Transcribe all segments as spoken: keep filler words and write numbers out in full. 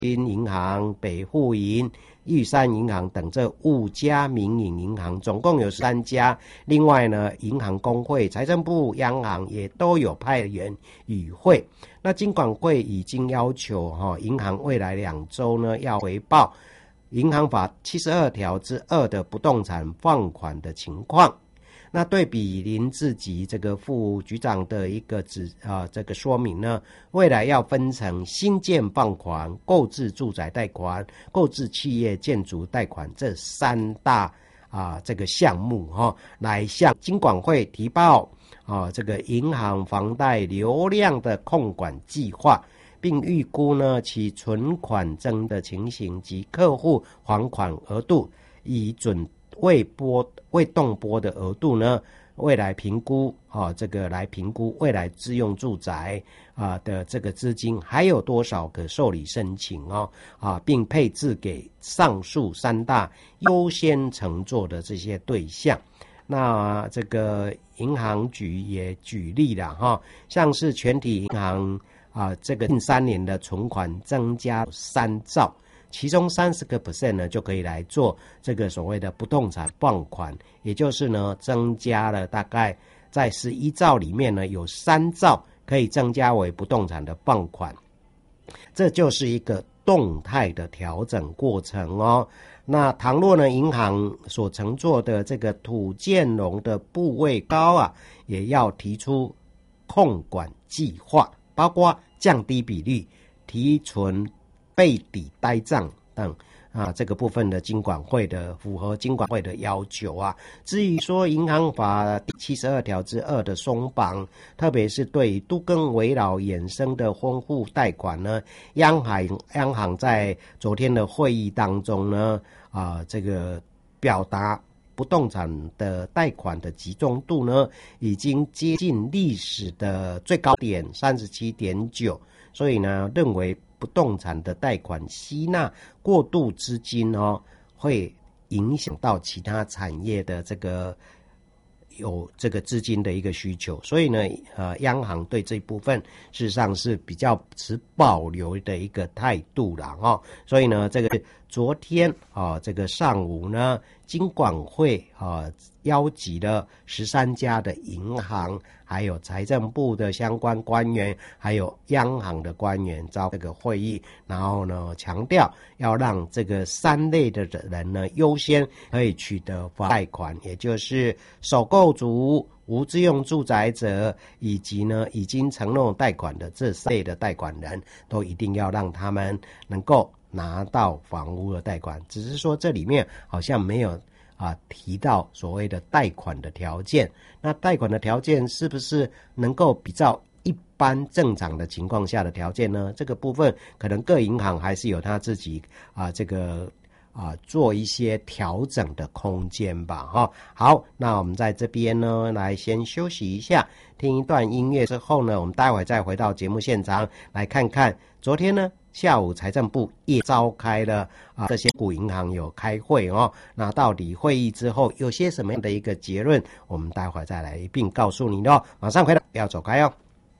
银行、北富银、玉山银行等这五家民营银行，总共有三家。另外呢，银行公会、财政部、央行也都有派员与会。那金管会已经要求哈、哦，银行未来两周呢要回报银行法七十二条之二的不动产放款的情况。那对比林志吉这个副局长的一个指啊这个说明呢，未来要分成新建放款、购置住宅贷款、购置企业建筑贷款这三大啊这个项目哈、哦，来向金管会提报啊这个银行房贷流量的控管计划，并预估呢其存款增的情形及客户还款额度，以准未拨未动拨的额度呢，未来评估啊，这个来评估未来自用住宅啊的这个资金还有多少可受理申请哦啊，并配置给上述三大优先承做的这些对象。那这个银行局也举例了哈，像是全体银行啊，这个近三年的存款增加三兆。其中 百分之三十 呢就可以来做这个所谓的不动产放款，也就是呢增加了大概在十一兆里面呢有三兆可以增加为不动产的放款，这就是一个动态的调整过程哦。那倘若呢银行所承做的这个土建融的部位高啊，也要提出控管计划，包括降低比率、提存备抵呆账等啊，这个部分的金管会的符合金管会的要求啊。至于说银行法第七十二条之二的松绑，特别是对都更危老衍生的婚户贷款呢，央行央行在昨天的会议当中呢，啊，这个表达不动产的贷款的集中度呢，已经接近历史的最高点 三十七点九， 所以呢，认为不动产的贷款吸纳过度资金哦，会影响到其他产业的这个有这个资金的一个需求，所以呢，呃，央行对这一部分事实上是比较持保留的一个态度啦哦。所以呢，这个昨天啊，这个上午呢，金管会啊邀集了十三家的银行，还有财政部的相关官员，还有央行的官员召这个会议，然后呢，强调要让这个三类的人呢优先可以取得贷款，也就是首购族、无自用住宅者，以及呢已经承诺贷款的这三类的贷款人，都一定要让他们能够拿到房屋的贷款。只是说这里面好像没有啊，提到所谓的贷款的条件，那贷款的条件是不是能够比较一般正常的情况下的条件呢？这个部分可能各银行还是有他自己啊这个啊做一些调整的空间吧哈。好，那我们在这边呢来先休息一下，听一段音乐之后呢，我们待会再回到节目现场来看看昨天呢下午财政部也召开了啊，这些股银行有开会哦。那到底会议之后有些什么样的一个结论，我们待会再来一并告诉你哦。马上回来，不要走开哦。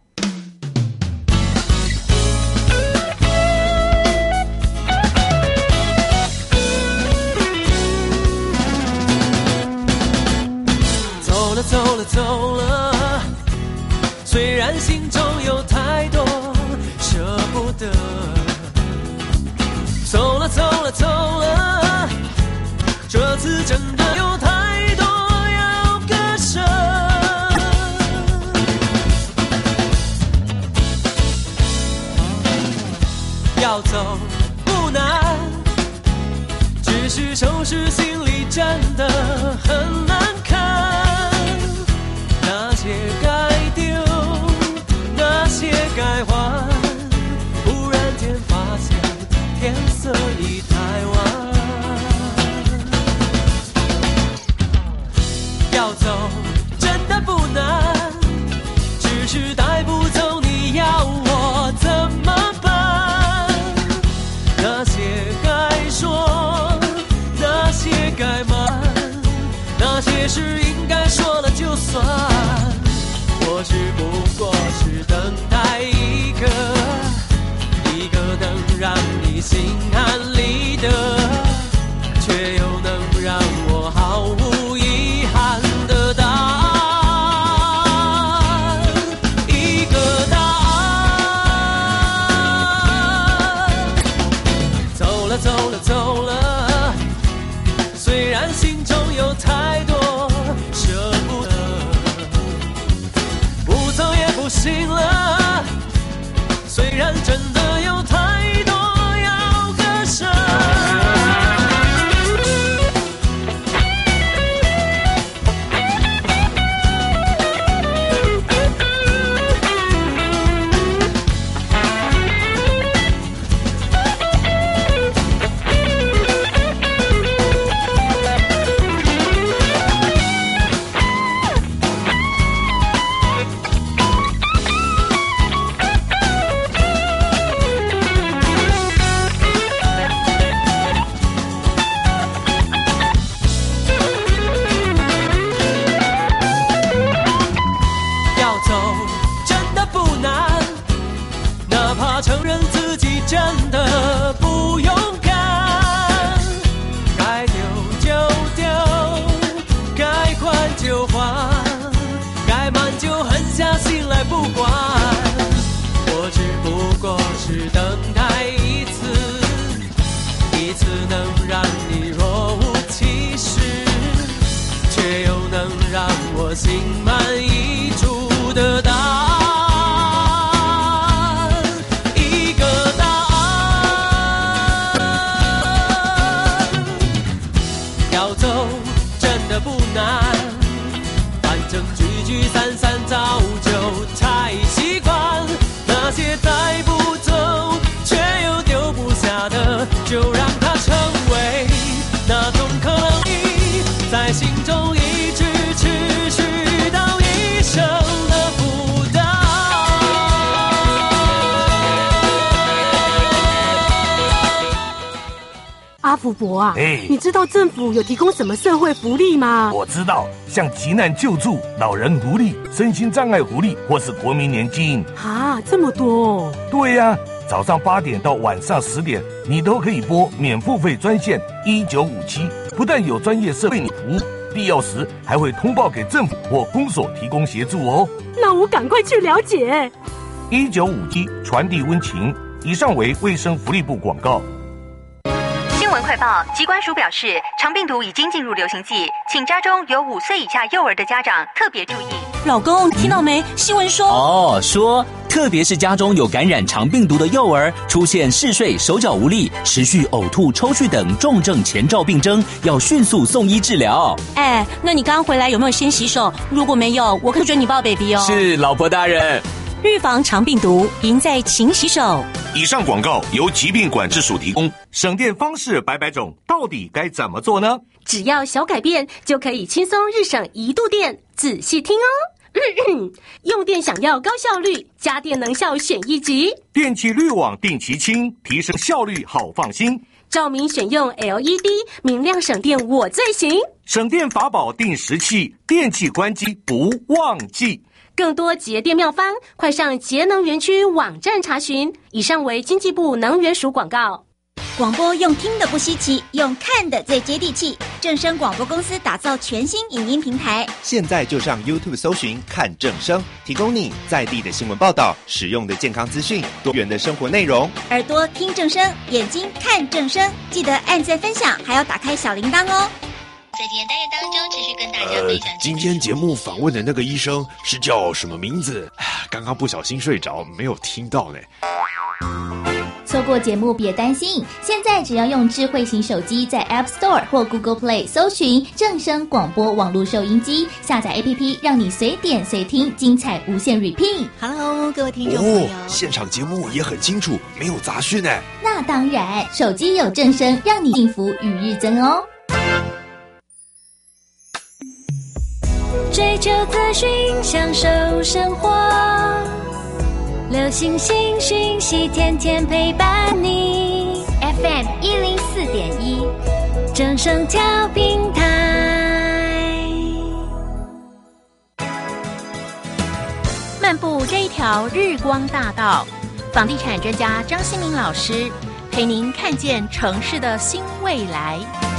走了走了走了，虽然心中有太多舍不得。走了走了走了，这次真的有太多要割舍。要走不难，只是收拾行李真的很难看。那些该丢，那些该还，忽然间发现天色已太晚。要走真的不难，只是带不走你要我怎么办？那些该说，那些该瞒，那些事应该说了就算。我只不过是等待一个一个等让你心安理得，却又能让我毫无遗憾的答案，一个答案。走了走了走了，虽然心中有太多舍不得，不走也不行了，虽然真的有太多要割舍。承认自己真的不勇敢，该丢就丢，该还就还，该慢就狠下心来不管。我只不过是等待一次，一次能让你若无其事，却又能让我心满意足的答案。聚散散早就太习惯，那些带不走却又丢不下的，就让它成为那种可能力，在心中一直持续到一生的负担。 阿福伯啊， 哎， 你知道政府有提供什么社会福利吗？ 我知道，像急难救助、老人福利、身心障碍福利，或是国民年金。 啊，这么多哦！ 对呀、啊，早上八点到晚上十点，你都可以拨免付费专线一九五七，不但有专业设备你服务，必要时还会通报给政府或公所提供协助哦。 那我赶快去了解。 一九五七传递温情。以上为卫生福利部广告。 新闻快报，疾管署表示，肠病毒已经进入流行季，请家中有五岁以下幼儿的家长特别注意。 老公，听到没？新闻说哦，说特别是家中有感染肠病毒的幼儿，出现嗜睡、手脚无力、持续呕吐、抽搐等重症前兆病征，要迅速送医治疗。 哎，那你刚回来有没有先洗手？如果没有，我可准你抱 baby 哦。 是，老婆大人。 预防肠病毒，赢在勤洗手。 以上广告由疾病管制署提供。省电方式百百种，到底该怎么做呢？ 只要小改变，就可以轻松日省一度电。仔细听哦。咳咳用电想要高效率，家电能效选一级。 电器滤网定期清，提升效率好放心。 照明选用 L E D， 明亮省电我最行。 省电法宝定时器，电器关机不忘记。 更多节电妙方，快上节能园区网站查询。以上为经济部能源署广告。 广播用听的不稀奇，用看的最接地气。正声广播公司打造全新影音平台， 现在就上 YouTube 搜寻看正声，提供你在地的新闻报道、实用的健康资讯、多元的生活内容。 耳朵听正声，眼睛看正声，记得按赞分享，还要打开小铃铛哦。 在今天单元当中，持续跟大家分享、呃。 今天节目访问的那个医生是叫什么名字？刚刚不小心睡着，没有听到呢。 错过节目别担心，现在只要用智慧型手机在 App Store 或 Google Play 搜寻正声广播网络收音机，下载 A P P， 让你随点随听，精彩无限 repeat。 Hello， 各位听众朋友， 哦，现场节目也很清楚，没有杂讯呢。 那当然，手机有正声，让你幸福与日增哦。 追求资讯，享受生活，流行新讯息，天天陪伴你。F M 一零四点一，正声调频台。 漫步这一条日光大道，房地产专家张新明老师陪您看见城市的新未来。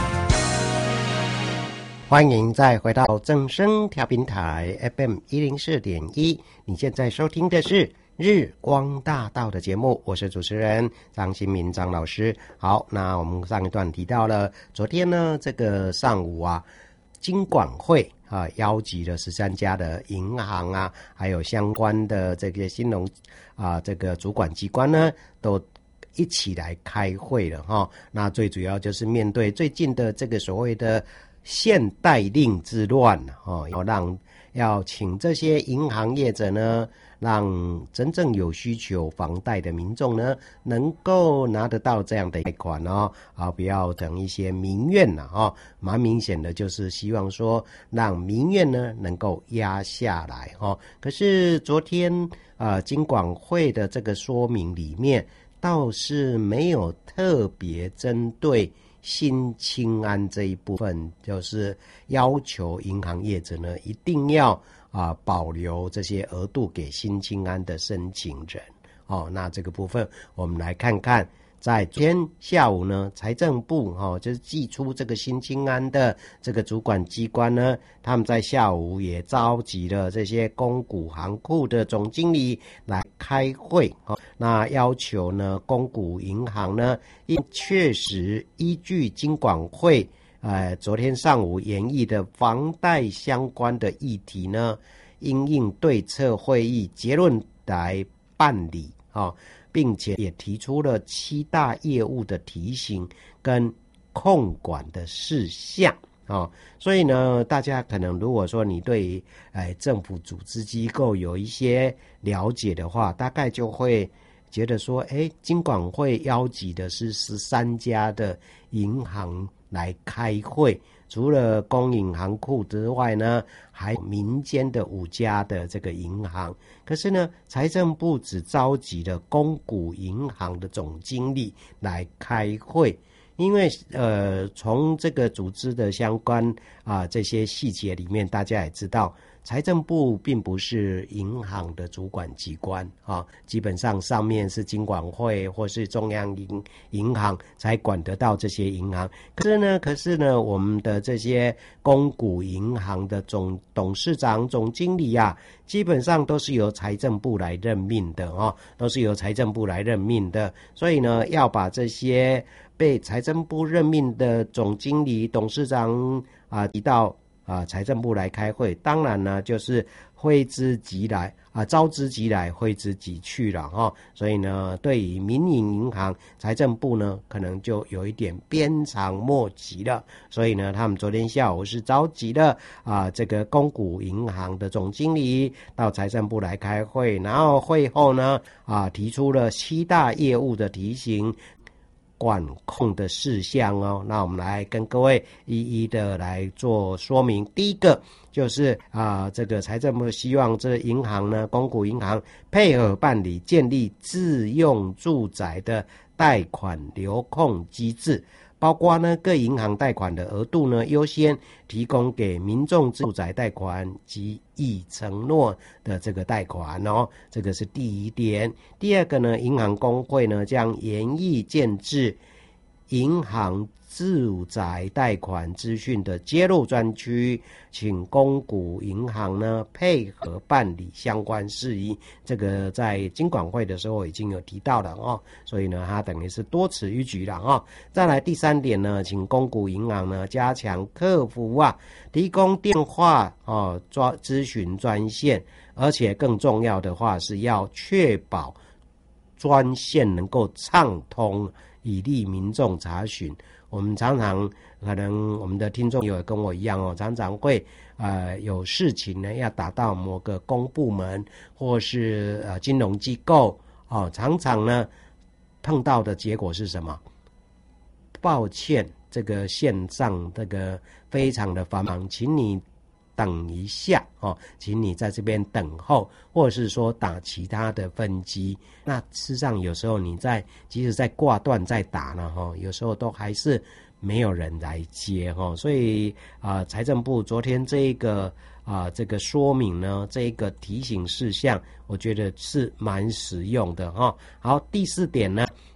欢迎再回到正声调频台 F M 一零四点一，你现在收听的是日光大道的节目，我是主持人张新民张老师。好，那我们上一段提到了，昨天呢这个上午啊，金管会啊邀集了十三家的银行啊，还有相关的这个金融啊这个主管机关呢，都一起来开会了哈。那最主要就是面对最近的这个所谓的限贷令之乱哦，要让要请这些银行业者呢，让真正有需求房贷的民众呢，能够拿得到这样的贷款哦，啊，不要等一些民怨了哦，蛮明显的就是希望说让民怨呢能够压下来哦。可是昨天啊、呃，金管会的这个说明里面倒是没有特别针对新青安这一部分，就是要求银行业者呢一定要啊、呃、保留这些额度给新青安的申请人哦。那这个部分我们来看看，在昨天下午呢，财政部哦就是寄出这个新青安的这个主管机关呢，他们在下午也召集了这些公股行库的总经理来开会哦。那要求呢，公股银行呢，应确实依据金管会呃昨天上午研议的房贷相关的议题呢，因应对策会议结论来办理哦，并且也提出了七大业务的提醒跟控管的事项哦。所以呢，大家可能如果说你对呃政府组织机构有一些了解的话，大概就会觉得说，哎，金管会邀集的是十三家的银行来开会，除了公银行库之外呢，还有民间的五家的这个银行。可是呢，财政部只召集了公股银行的总经理来开会，因为呃，从这个组织的相关啊、呃、这些细节里面，大家也知道，财政部并不是银行的主管机关啊，基本上上面是金管会或是中央银银行才管得到这些银行。可是呢，可是呢，我们的这些公股银行的总董事长、总经理啊，基本上都是由财政部来任命的哦，都是由财政部来任命的。所以呢，要把这些被财政部任命的总经理、董事长啊提到啊，财政部来开会，当然呢，就是挥之即来啊，召之即来，挥之即去了哈、哦。所以呢，对于民营银行，财政部呢，可能就有一点鞭长莫及了。所以呢，他们昨天下午是召集了啊，这个公股银行的总经理到财政部来开会，然后会后呢，啊，提出了七大业务的提醒。管控的事项哦，那我们来跟各位一一的来做说明。第一个就是啊、呃，这个财政部希望这银行呢，公股银行配合办理建立自用住宅的贷款流控机制，包括呢各银行贷款的额度呢优先提供给民众住宅贷款及已承诺的这个贷款哦，这个是第一点。第二个呢，银行公会呢将研议建制银行住宅贷款资讯的揭露专区，请公股银行呢配合办理相关事宜。这个在金管会的时候已经有提到了哦，所以呢，它等于是多此一举了哦。再来第三点呢，请公股银行呢加强客服啊，提供电话哦抓咨询专线，而且更重要的话是要确保专线能够畅通，以利民众查询。我们常常可能我们的听众有跟我一样哦，常常会呃有事情呢要打到某个公部门或是呃金融机构哦，常常呢碰到的结果是什么？抱歉，这个线上这个非常的繁忙，请你等一下哦，请你在这边等候，或者是说打其他的分机。那事实上有时候你在即使在挂断再打呢，哈，有时候都还是没有人来接哈。所以啊、呃，财政部昨天这一个啊、呃、这个说明呢，这一个提醒事项，我觉得是蛮实用的哈。好，第四点呢，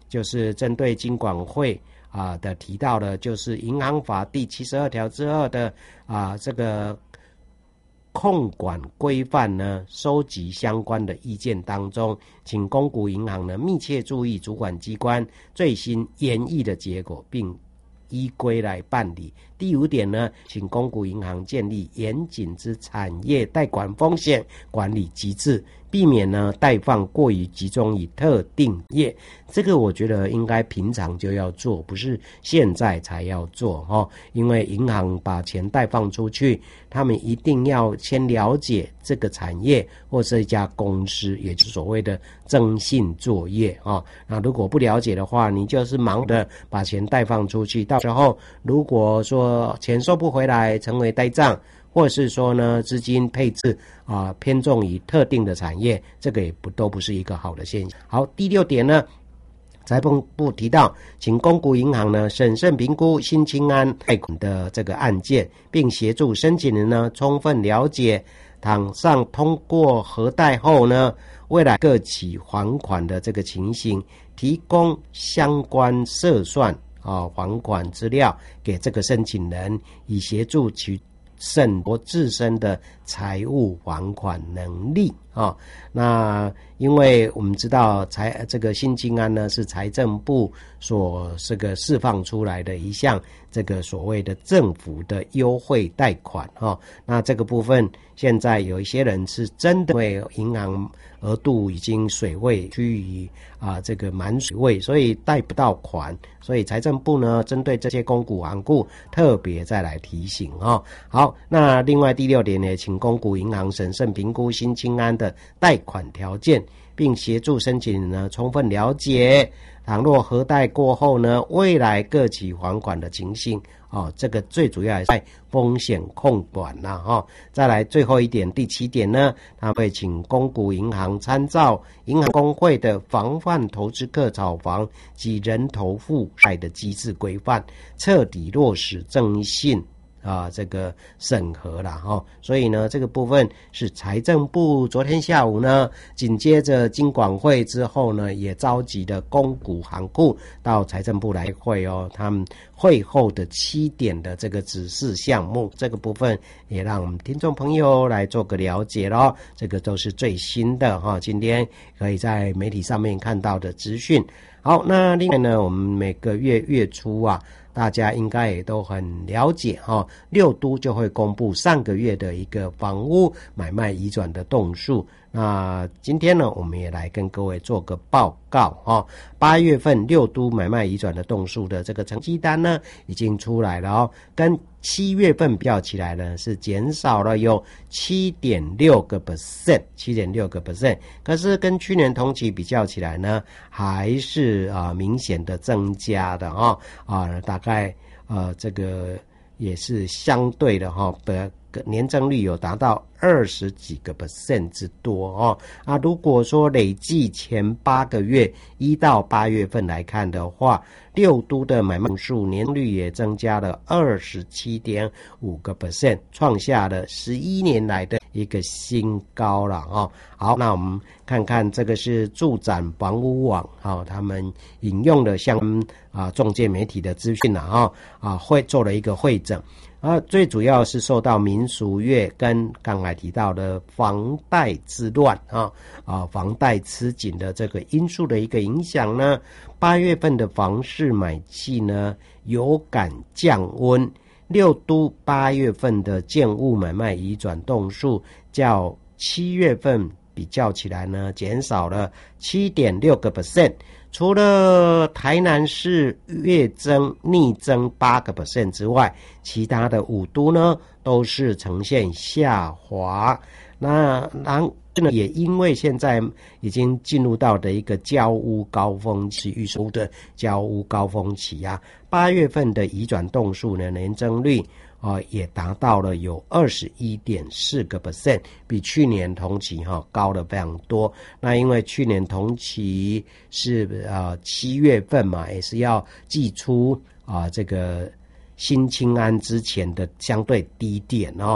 就是针对金管会啊的提到的，就是银行法第七十二条之二的啊这个控管规范呢，收集相关的意见当中，请公股银行呢密切注意主管机关最新研议的结果，并依规来办理。第五点呢，请公股银行建立严谨之产业贷款风险管理机制，避免呢贷放过于集中于特定业。这个我觉得应该平常就要做，不是现在才要做哦。因为银行把钱贷放出去，他们一定要先了解这个产业或是一家公司，也就是所谓的征信作业哦。那如果不了解的话，你就是盲的把钱贷放出去，到时候如果说钱收不回来，成为呆账，或者是说呢资金配置啊、呃、偏重于特定的产业，这个也不都不是一个好的现象。好，第六点呢，财政部提到，请公股银行呢审慎评估新青安贷款的这个案件，并协助申请人呢充分了解倘上通过核贷后呢，未来各期还款的这个情形，提供相关测算啊还款资料给这个申请人，以协助其审核自身的财务还款能力啊。那因为我们知道财这个新青安呢是财政部所这个释放出来的一项这个所谓的政府的优惠贷款啊。那这个部分现在有一些人是真的因为银行额度已经水位趋于啊这个满水位，所以贷不到款，所以财政部呢针对这些公股行库特别再来提醒啊。好，那另外第六点呢，请公股银行审慎评估新青安的贷款条件，并协助申请人呢充分了解倘若核贷过后呢，未来各期还款的情形哦，这个最主要在风险控管啦哈、哦。再来最后一点，第七点呢，他会请公股银行参照银行公会的防范投资客炒房及人头负债的机制规范，彻底落实征信啊，这个审核啦哈、哦，所以呢，这个部分是财政部昨天下午呢，紧接着金管会之后呢，也召集的公股行库到财政部来会哦，他们会后的七点的这个指示项目，这个部分也让我们听众朋友来做个了解咯，这个都是最新的哈、哦，今天可以在媒体上面看到的资讯。好，那另外呢，我们每个月月初啊，大家应该也都很了解哈、哦，六都就会公布上个月的一个房屋买卖移转的栋数。那今天呢，我们也来跟各位做个报告哈。八月份六都买卖移转的栋数的这个成绩单呢，已经出来了哦，跟七月份比较起来呢，是减少了有 七点六个百分点， 七点六个百分点。可是跟去年同期比较起来呢，还是啊、呃、明显的增加的哈啊、呃，大概呃这个也是相对的哈的。年增率有达到二十几个 percent 之多哦啊！如果说累计前八个月一到八月份来看的话，六都的买卖数年率也增加了二十七点五个 percent， 创下了十一年来的一个新高了哦。好，那我们看看这个是住展房屋网哈、哦，他们引用的像啊中介媒体的资讯了哈啊，会做了一个汇整。啊，最主要是受到民俗月跟刚才提到的房贷之乱啊啊，房贷吃紧的这个因素的一个影响呢，八月份的房市买气呢有感降温，六都八月份的建物买卖移转栋数较七月份比较起来呢，减少了 七点六个 percent。除了台南市月增逆增八个 percent 之外，其他的五都呢都是呈现下滑。那然也因为现在已经进入到的一个交屋高峰期，预售的交屋高峰期啊，八月份的移转栋数呢年增率啊、呃、也达到了有 二十一点四个 percent， 比去年同期哈、哦、高了非常多。那因为去年同期是呃七月份嘛，也是要祭出啊、呃、这个新青安之前的相对低点哦。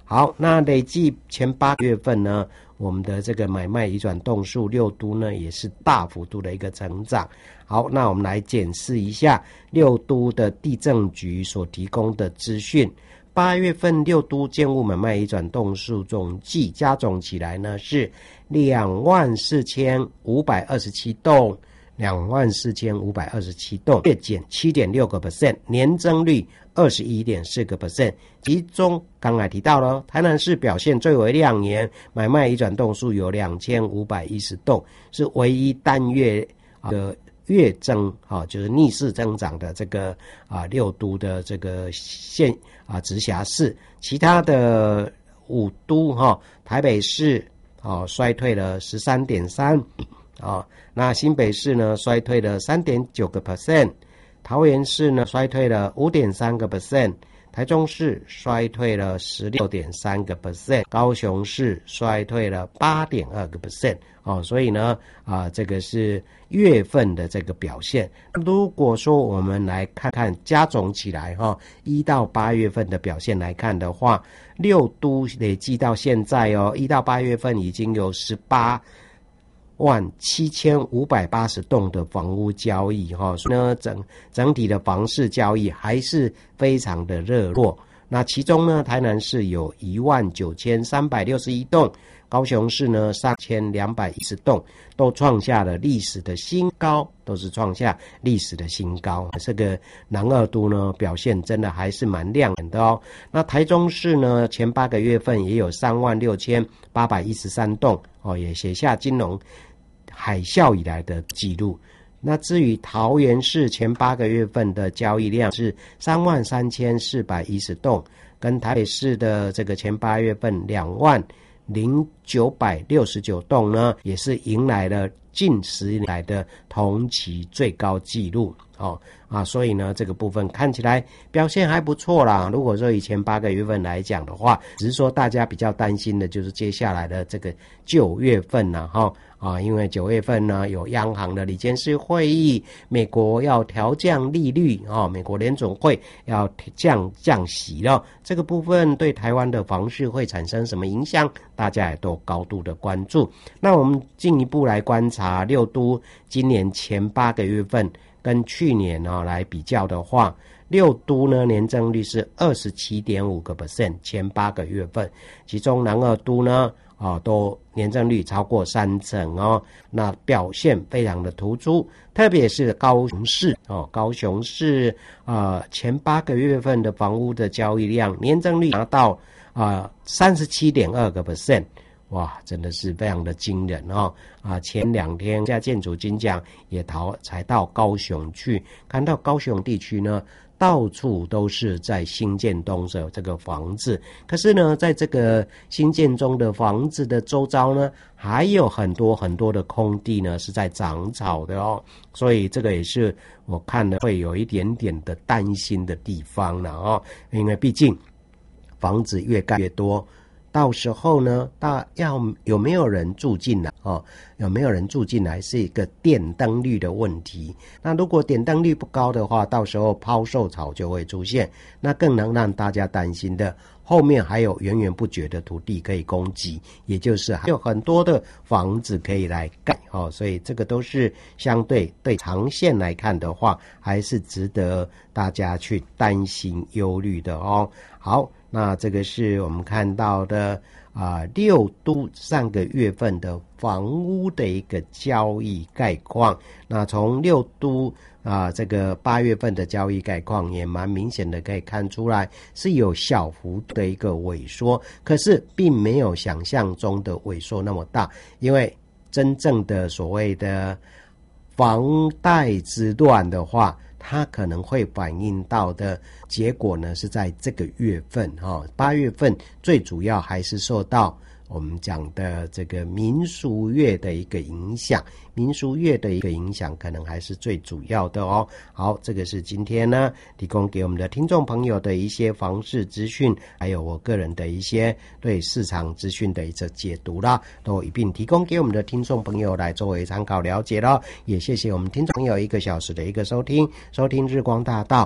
好，那累计前八个月份呢，我们的这个买卖移转栋数六都呢也是大幅度的一个成长。好，那我们来检视一下六都的地政局所提供的资讯。八月份六都建物买卖移转栋数总计加总起来呢是两万四千五百二十七栋，两万四千五百二十七栋，月减七点六个 percent， 年增率二十一点四个 percent。其中刚才提到了台南市表现最为亮眼，买卖移转栋数有两千五百一十栋，是唯一单月的月增啊，就是逆势增长的这个啊六都的这个县啊直辖市，其他的五都哈、啊，台北市啊衰退了十三点三啊，那新北市呢衰退了三点九个 percent， 桃园市呢衰退了五点三个 percent。台中市衰退了 十六点三个 percent， 高雄市衰退了 八点二个 percent 哦，所以呢啊，这个是月份的这个表现。如果说我们来看看加总起来哈，一到八月份的表现来看的话，六都累计到现在哦，一到八月份已经有十八万七千五百八十栋的房屋交易哈，所以呢整整体的房市交易还是非常的热络。那其中呢，台南市有一万九千三百六十一栋，高雄市呢三千两百一十栋，都创下了历史的新高，都是创下历史的新高。这个南二都呢表现真的还是蛮亮眼的哦。那台中市呢前八个月份也有三万六千八百一十三栋哦，也写下金融海啸以来的记录。那至于桃园市前八个月份的交易量是三万三千四百一十栋，跟台北市的这个前八月份两万零九百六十九栋呢，也是迎来了近十年来的同期最高纪录哦啊，所以呢这个部分看起来表现还不错啦。如果说以前八个月份来讲的话，只是说大家比较担心的就是接下来的这个九月份呢哈。啊，因为九月份呢有央行的理监事会议，美国要调降利率啊，美国联总会要降降息了，这个部分对台湾的房市会产生什么影响？大家也都高度的关注。那我们进一步来观察六都今年前八个月份跟去年啊来比较的话，六都呢年增率是 二十七点五个 percent， 前八个月份，其中南二都呢啊，都年增率超过三成哦，那表现非常的突出，特别是高雄市哦，高雄市啊、呃、前八个月份的房屋的交易量年增率达到啊三十七点二个 percent， 哇，真的是非常的惊人哦啊！前两天家建筑金奖也逃才到高雄去，看到高雄地区呢，到处都是在新建中的这个房子，可是呢，在这个新建中的房子的周遭呢，还有很多很多的空地呢是在长草的哦，所以这个也是我看了会有一点点的担心的地方了哦，因为毕竟房子越盖越多。到时候呢，大要有没有人住进来哦？有没有人住进来是一个点灯率的问题。那如果点灯率不高的话，到时候抛售潮就会出现，那更能让大家担心的，后面还有源源不绝的土地可以供给，也就是还有很多的房子可以来盖哦。所以这个都是相对对长线来看的话，还是值得大家去担心忧虑的哦。好。那这个是我们看到的啊、呃，六都上个月份的房屋的一个交易概况。那从六都啊、呃、这个八月份的交易概况也蛮明显的可以看出来，是有小幅的一个萎缩，可是并没有想象中的萎缩那么大，因为真正的所谓的房贷之乱的话，它可能会反映到的结果呢，是在这个月份哈，八月份最主要还是受到我们讲的这个民俗月的一个影响，民俗月的一个影响可能还是最主要的哦。好，这个是今天呢提供给我们的听众朋友的一些房市资讯，还有我个人的一些对市场资讯的一个解读啦，都一并提供给我们的听众朋友来作为参考了解了。也谢谢我们听众朋友一个小时的一个收听，收听日光大道。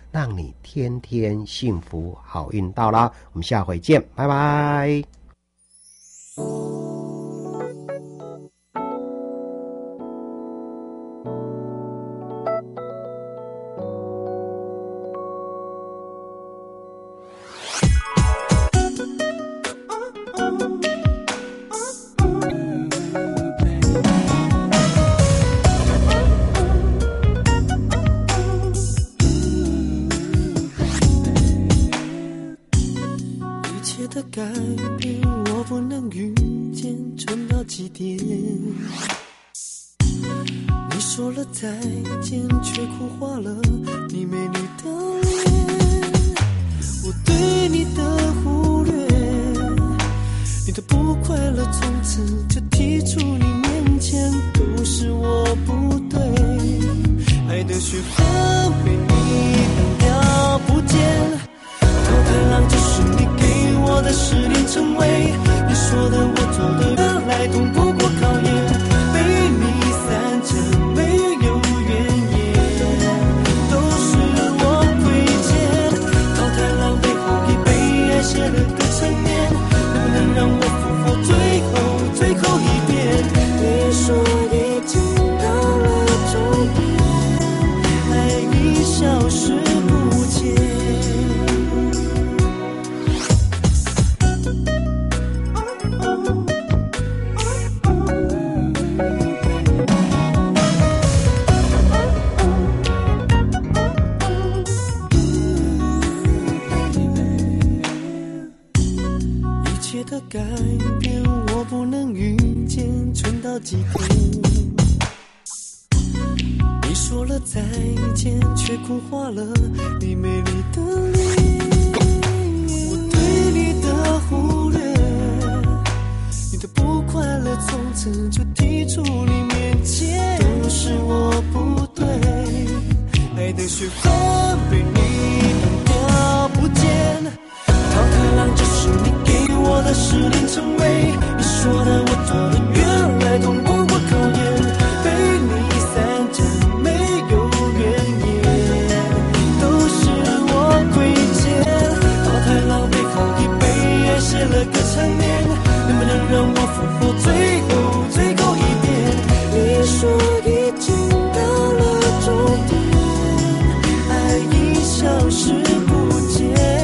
让你天天幸福好运到啦。我们下回见，拜拜。 改变我不能预见，撑到几点？你说了再见，却哭花了你美丽的脸。我对你的忽略，你的不快乐从此就踢出你面前，都是我不对。爱的雪花被你扔掉不见，淘汰浪就是你给我的十年成为你说的我做的原来通不过考验，被你散着没有怨言，都是我亏欠。淘汰浪背后给被爱写了个陈年，能不能让我复活最后最后一遍？你说已经到了终点，爱已消失不见。的改变我不能预见，撑到几点？你说了再见，却哭花了你美丽的脸。我对你的忽略，你的不快乐从此就踢出你面前，都是我不对。爱的雪花被你扔掉不见，淘汰浪就是你给我的十年成为你说的我做的原来通不过考验，被你散着没有怨言，都是我亏欠。淘汰浪背后已被爱写了个陈年，能不能让我复活最后最后一遍？你说已经到了终点，爱已消失不见。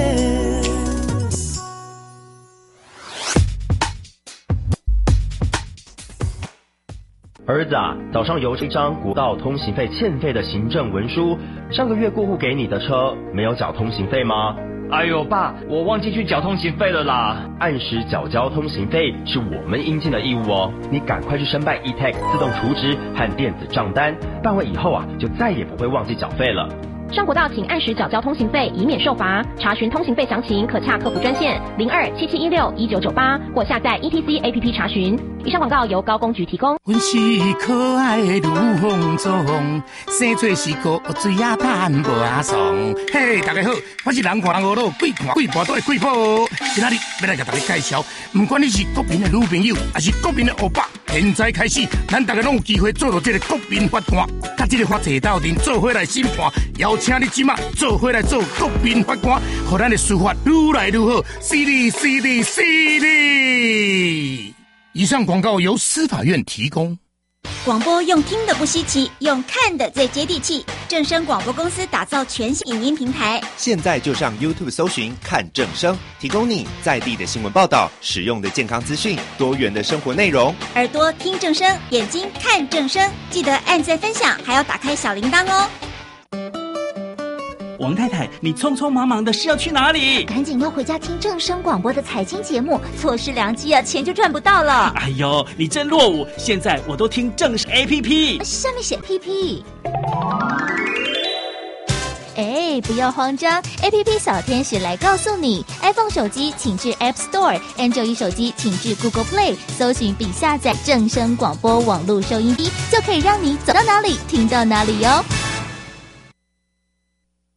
儿子啊，早上邮一张国道通行费欠费的行政文书，上个月过户给你的车没有缴通行费吗？ 哎呦爸，我忘记去缴通行费了啦。 按时缴交通行费是我们应尽的义务哦，你赶快去申办 e-Tax 自动储值和电子账单，办完以后啊，就再也不会忘记缴费了。 上国道请按时缴交通行费，以免受罚。查询通行费详情，可洽客服专线零二七七一六一九九八或下载 E T C A P P 查询。以上广告由高工局提供。 阮是可爱的如风中，生做是个水啊淡无啊爽。嘿，大家好，我是人看人学老，鬼看鬼跋倒的鬼宝。今仔日要来给大家介绍，不管你是国民的女朋友，还是国民的欧巴，现在开始，咱大家拢有机会做到这个国民法官，甲这个法制斗阵做伙来审判。邀请你即马做伙来做国民法官，让咱的司法愈来愈好，犀利犀利犀利！以上广告由司法院提供。 广播用听的不稀奇，用看的最接地气。正声广播公司打造全新影音平台， 现在就上 YouTube 搜寻看正声，提供你在地的新闻报道、实用的健康资讯、多元的生活内容。 耳朵听正声，眼睛看正声，记得按赞分享，还要打开小铃铛哦。 王太太，你匆匆忙忙的是要去哪里？ 赶紧要回家听正声广播的财经节目，错失良机啊，钱就赚不到了。 哎呦，你真落伍！现在我都听正声 A P P， 上面写 P P。哎，不要慌张 ，A P P 小天使来告诉你 ，iPhone 手机请至 App Store，Android 手机请至 Google Play， 搜寻并下载正声广播网络收音机，就可以让你走到哪里听到哪里哟。